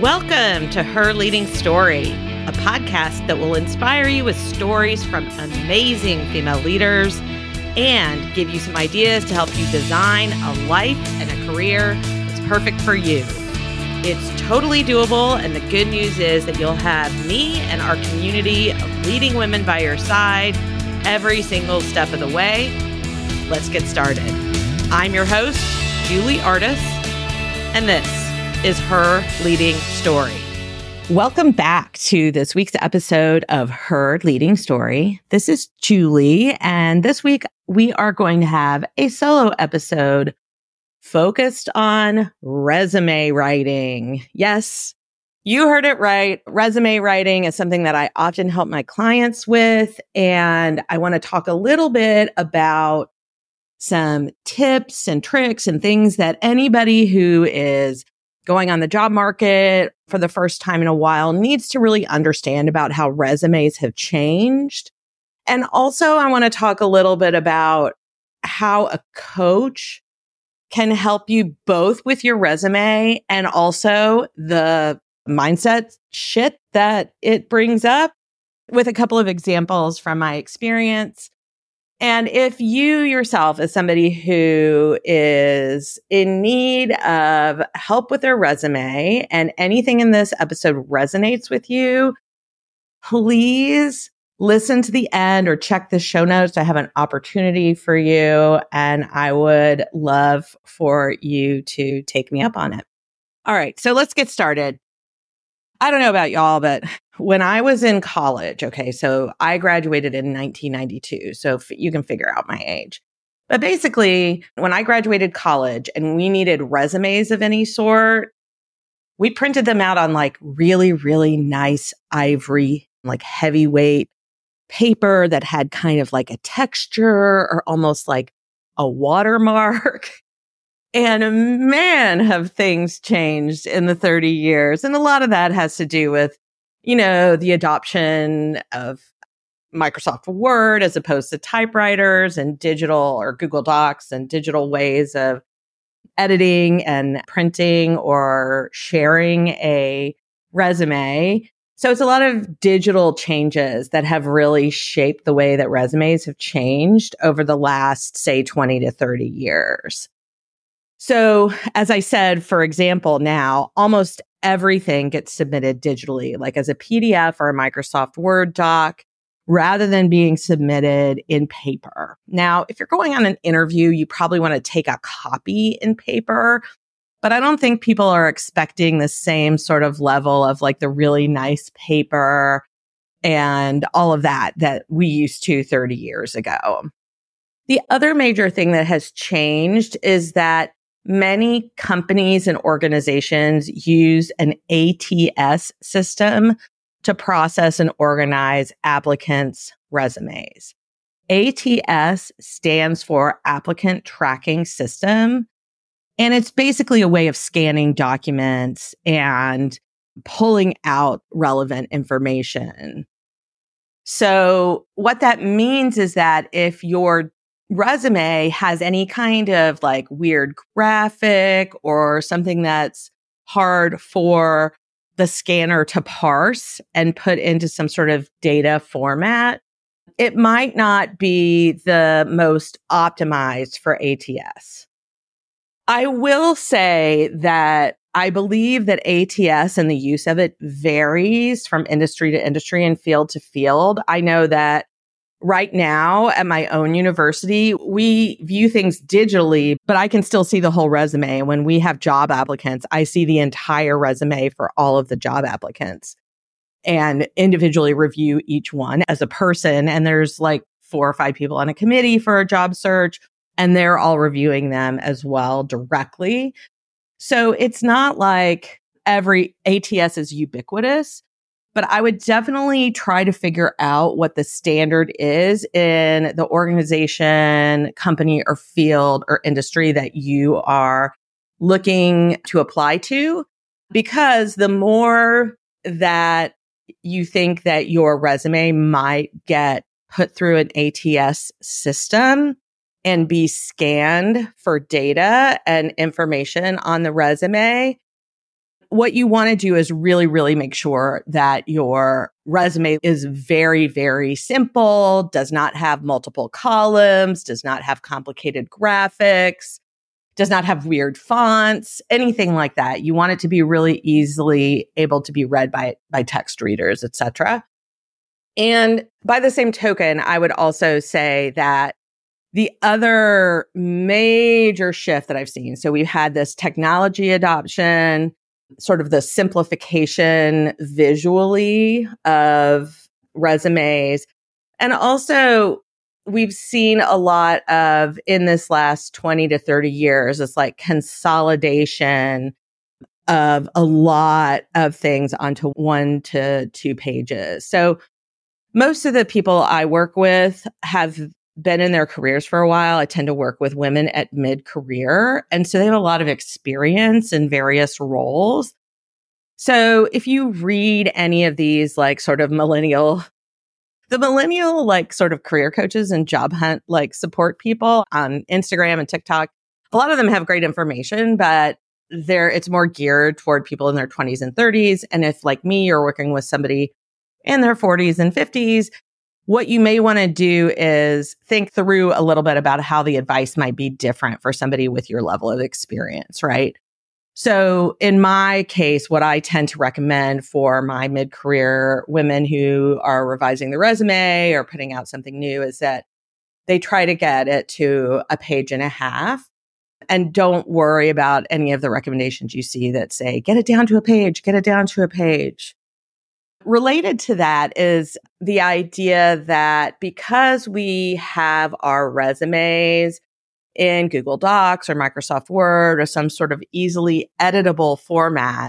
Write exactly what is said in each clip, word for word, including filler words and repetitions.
Welcome to Her Leading Story, a podcast that will inspire you with stories from amazing female leaders and give you some ideas to help you design a life and a career that's perfect for you. It's totally doable, and the good news is that you'll have me and our community of leading women by your side every single step of the way. Let's get started. I'm your host, Julie Artis, and this is Her Leading Story. Welcome back to this week's episode of Her Leading Story. This is Julie, and this week we are going to have a solo episode focused on resume writing. Yes, you heard it right. Resume writing is something that I often help my clients with, and I want to talk a little bit about some tips and tricks and things that anybody who is going on the job market for the first time in a while needs to really understand about how resumes have changed. And also, I want to talk a little bit about how a coach can help you both with your resume and also the mindset shit that it brings up, with a couple of examples from my experience. And if you yourself is somebody who is in need of help with their resume and anything in this episode resonates with you, please listen to the end or check the show notes. I have an opportunity for you, and I would love for you to take me up on it. All right, so let's get started. I don't know about y'all, but when I was in college, okay, so I graduated in nineteen ninety-two, so f- you can figure out my age. But basically, when I graduated college and we needed resumes of any sort, we printed them out on like really, really nice ivory, like heavyweight paper that had kind of like a texture or almost like a watermark. And man, have things changed in the thirty years. And a lot of that has to do with, you know, the adoption of Microsoft Word as opposed to typewriters and digital or Google Docs and digital ways of editing and printing or sharing a resume. So it's a lot of digital changes that have really shaped the way that resumes have changed over the last, say, twenty to thirty years. So as I said, for example, now almost everything gets submitted digitally, like as a P D F or a Microsoft Word doc, rather than being submitted in paper. Now, if you're going on an interview, you probably want to take a copy in paper, but I don't think people are expecting the same sort of level of like the really nice paper and all of that that we used to thirty years ago. The other major thing that has changed is that many companies and organizations use an A T S system to process and organize applicants' resumes. A T S stands for Applicant Tracking System, and it's basically a way of scanning documents and pulling out relevant information. So what that means is that if your resume has any kind of like weird graphic or something that's hard for the scanner to parse and put into some sort of data format, it might not be the most optimized for A T S. I will say that I believe that A T S and the use of it varies from industry to industry and field to field. I know that right now at my own university, we view things digitally, but I can still see the whole resume. When we have job applicants, I see the entire resume for all of the job applicants and individually review each one as a person. And there's like four or five people on a committee for a job search, and they're all reviewing them as well directly. So it's not like every A T S is ubiquitous, but I would definitely try to figure out what the standard is in the organization, company, or field or industry that you are looking to apply to, because the more that you think that your resume might get put through an A T S system and be scanned for data and information on the resume, what you want to do is really, really make sure that your resume is very, very simple, does not have multiple columns, does not have complicated graphics, does not have weird fonts, anything like that. You want it to be really easily able to be read by, by text readers, et cetera. And by the same token, I would also say that the other major shift that I've seen, so we've had this technology adoption, sort of the simplification visually of resumes. And also we've seen a lot of, in this last twenty to thirty years, it's like consolidation of a lot of things onto one to two pages. So most of the people I work with have been in their careers for a while. I tend to work with women at mid-career. And so they have a lot of experience in various roles. So if you read any of these, like sort of millennial, the millennial, like sort of career coaches and job hunt, like support people on Instagram and TikTok, a lot of them have great information, but they're, it's more geared toward people in their twenties and thirties. And if like me, you're working with somebody in their forties and fifties, what you may want to do is think through a little bit about how the advice might be different for somebody with your level of experience, right? So in my case, what I tend to recommend for my mid-career women who are revising the resume or putting out something new is that they try to get it to a page and a half, and don't worry about any of the recommendations you see that say, get it down to a page, get it down to a page. Related to that is the idea that because we have our resumes in Google Docs or Microsoft Word or some sort of easily editable format,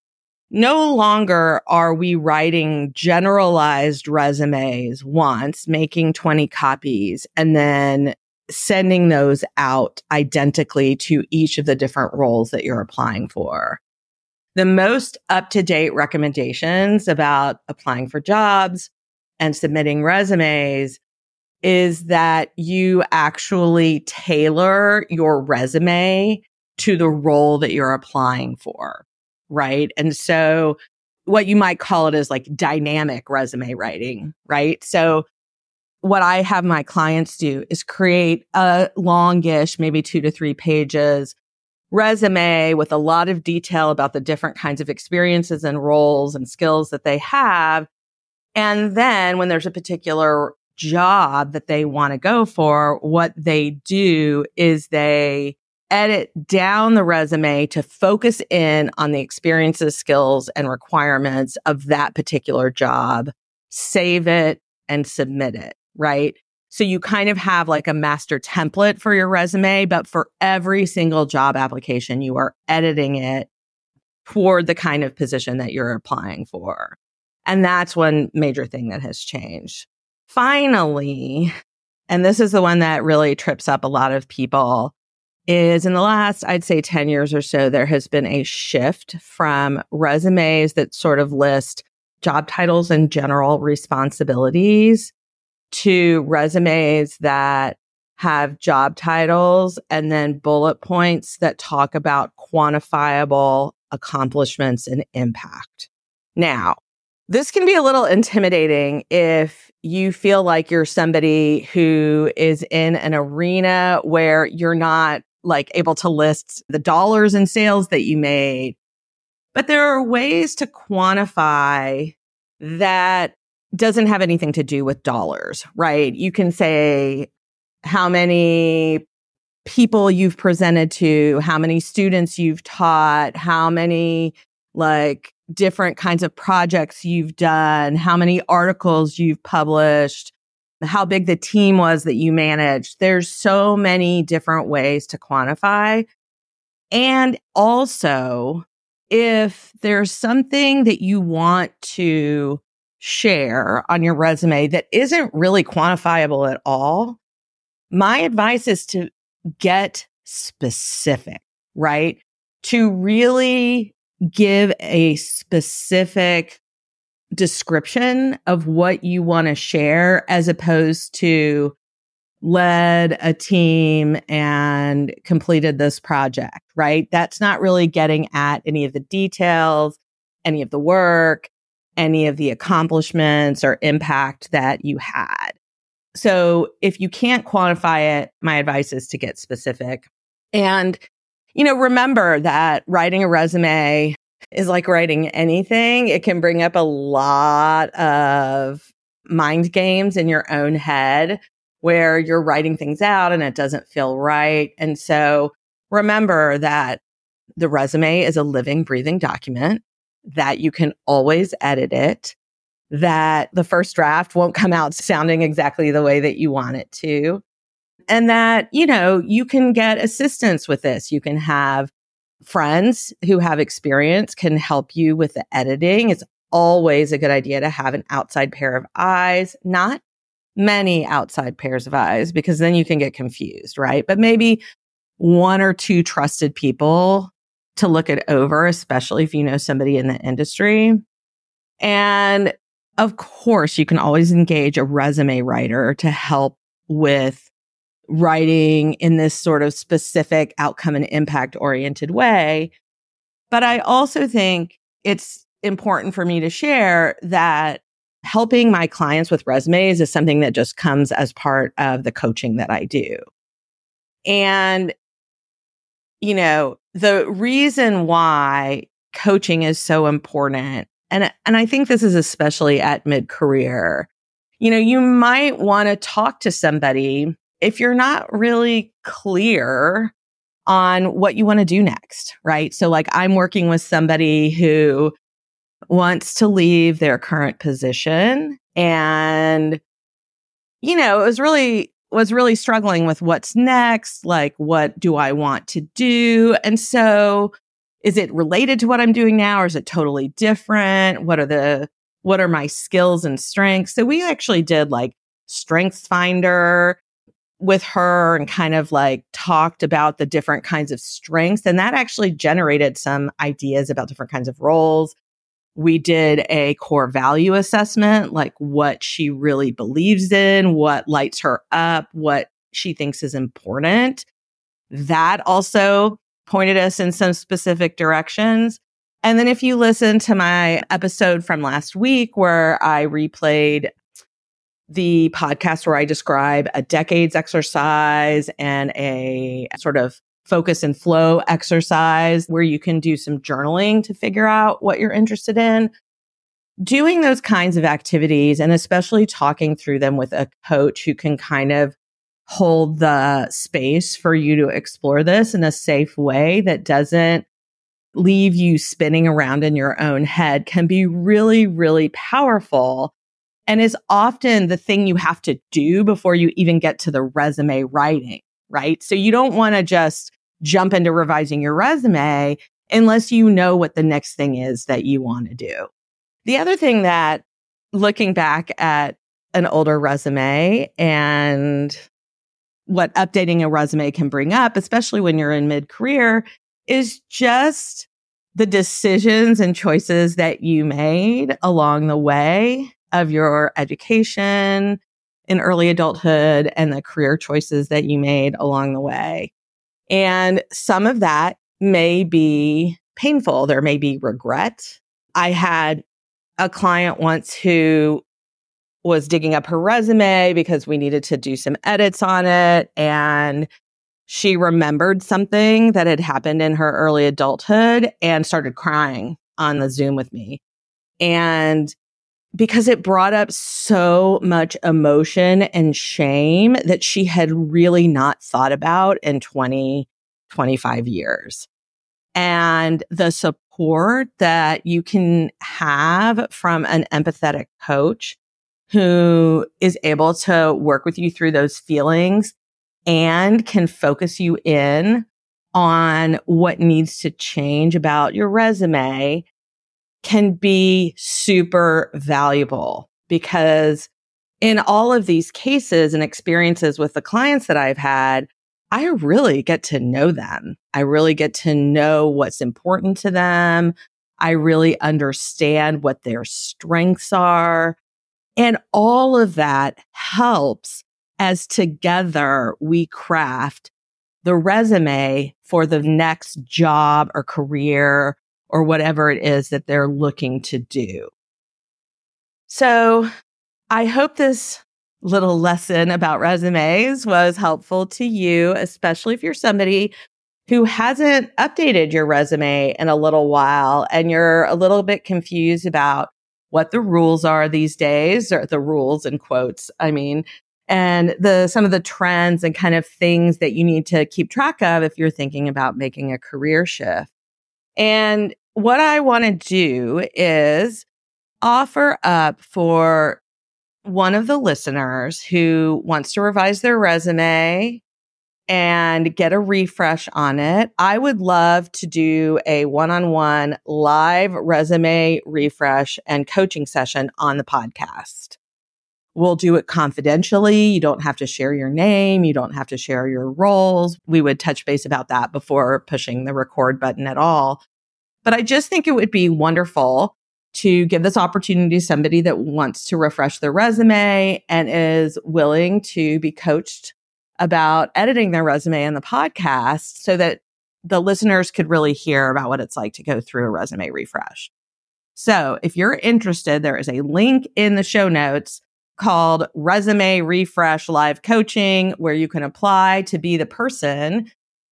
no longer are we writing generalized resumes once, making twenty copies, and then sending those out identically to each of the different roles that you're applying for. The most up-to-date recommendations about applying for jobs and submitting resumes is that you actually tailor your resume to the role that you're applying for, right? And so what you might call it is like dynamic resume writing, right? So what I have my clients do is create a longish, maybe two to three pages resume with a lot of detail about the different kinds of experiences and roles and skills that they have. And then when there's a particular job that they want to go for, what they do is they edit down the resume to focus in on the experiences, skills, and requirements of that particular job, save it, and submit it, right? So you kind of have like a master template for your resume, but for every single job application, you are editing it toward the kind of position that you're applying for. And that's one major thing that has changed. Finally, and this is the one that really trips up a lot of people, is in the last, I'd say ten years or so, there has been a shift from resumes that sort of list job titles and general responsibilities to resumes that have job titles and then bullet points that talk about quantifiable accomplishments and impact. Now, this can be a little intimidating if you feel like you're somebody who is in an arena where you're not like able to list the dollars in sales that you made. But there are ways to quantify that doesn't have anything to do with dollars, right? You can say how many people you've presented to, how many students you've taught, how many like different kinds of projects you've done, how many articles you've published, how big the team was that you managed. There's so many different ways to quantify. And also, if there's something that you want to share on your resume that isn't really quantifiable at all, my advice is to get specific, right? To really give a specific description of what you want to share as opposed to led a team and completed this project, right? That's not really getting at any of the details, any of the work, any of the accomplishments or impact that you had. So if you can't quantify it, my advice is to get specific. And, you know, remember that writing a resume is like writing anything. It can bring up a lot of mind games in your own head where you're writing things out and it doesn't feel right. And so remember that the resume is a living, breathing document, that you can always edit it, that the first draft won't come out sounding exactly the way that you want it to, and that, you know, you can get assistance with this. You can have friends who have experience can help you with the editing. It's always a good idea to have an outside pair of eyes, not many outside pairs of eyes, because then you can get confused, right? But maybe one or two trusted people to look it over, especially if you know somebody in the industry. And of course, you can always engage a resume writer to help with writing in this sort of specific outcome and impact oriented way. But I also think it's important for me to share that helping my clients with resumes is something that just comes as part of the coaching that I do. And, you know, the reason why coaching is so important, and, and I think this is especially at mid-career, you know, you might want to talk to somebody if you're not really clear on what you want to do next, right? So like I'm working with somebody who wants to leave their current position and, you know, it was really, was really struggling with what's next. Like, what do I want to do? And so is it related to what I'm doing now or is it totally different? What are the, what are my skills and strengths? So we actually did like Strengths Finder with her and kind of like talked about the different kinds of strengths. And that actually generated some ideas about different kinds of roles. We did a core value assessment, like what she really believes in, what lights her up, what she thinks is important. That also pointed us in some specific directions. And then if you listen to my episode from last week where I replayed the podcast where I describe a decades exercise and a sort of focus and flow exercise where you can do some journaling to figure out what you're interested in. Doing those kinds of activities and especially talking through them with a coach who can kind of hold the space for you to explore this in a safe way that doesn't leave you spinning around in your own head can be really, really powerful and is often the thing you have to do before you even get to the resume writing, right? So you don't want to just jump into revising your resume unless you know what the next thing is that you want to do. The other thing that looking back at an older resume and what updating a resume can bring up, especially when you're in mid-career, is just the decisions and choices that you made along the way of your education in early adulthood and the career choices that you made along the way. And some of that may be painful. There may be regret. I had a client once who was digging up her resume because we needed to do some edits on it. And she remembered something that had happened in her early adulthood and started crying on the Zoom with me. And because it brought up so much emotion and shame that she had really not thought about in twenty, twenty-five years. And the support that you can have from an empathetic coach who is able to work with you through those feelings and can focus you in on what needs to change about your resume can be super valuable, because in all of these cases and experiences with the clients that I've had, I really get to know them. I really get to know what's important to them. I really understand what their strengths are. And all of that helps as together we craft the resume for the next job or career or whatever it is that they're looking to do. So I hope this little lesson about resumes was helpful to you, especially if you're somebody who hasn't updated your resume in a little while and you're a little bit confused about what the rules are these days, or the rules in quotes, I mean, and the some of the trends and kind of things that you need to keep track of if you're thinking about making a career shift. And what I want to do is offer up for one of the listeners who wants to revise their resume and get a refresh on it. I would love to do a one-on-one live resume refresh and coaching session on the podcast. We'll do it confidentially. You don't have to share your name. You don't have to share your roles. We would touch base about that before pushing the record button at all. But I just think it would be wonderful to give this opportunity to somebody that wants to refresh their resume and is willing to be coached about editing their resume in the podcast so that the listeners could really hear about what it's like to go through a resume refresh. So if you're interested, there is a link in the show notes called Resume Refresh Live Coaching, where you can apply to be the person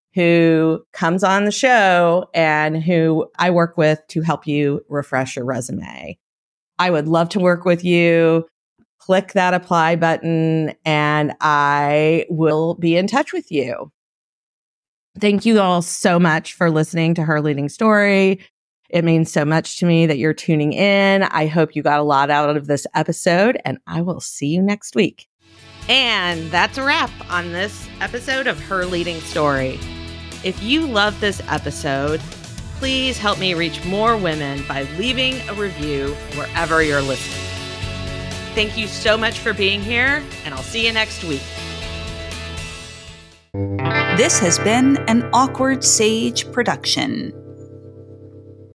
who comes on the show and who I work with to help you refresh your resume. I would love to work with you. Click that apply button and I will be in touch with you. Thank you all so much for listening to Her Leading Story. It means so much to me that you're tuning in. I hope you got a lot out of this episode, and I will see you next week. And that's a wrap on this episode of Her Leading Story. If you love this episode, please help me reach more women by leaving a review wherever you're listening. Thank you so much for being here, and I'll see you next week. This has been an Awkward Sage production.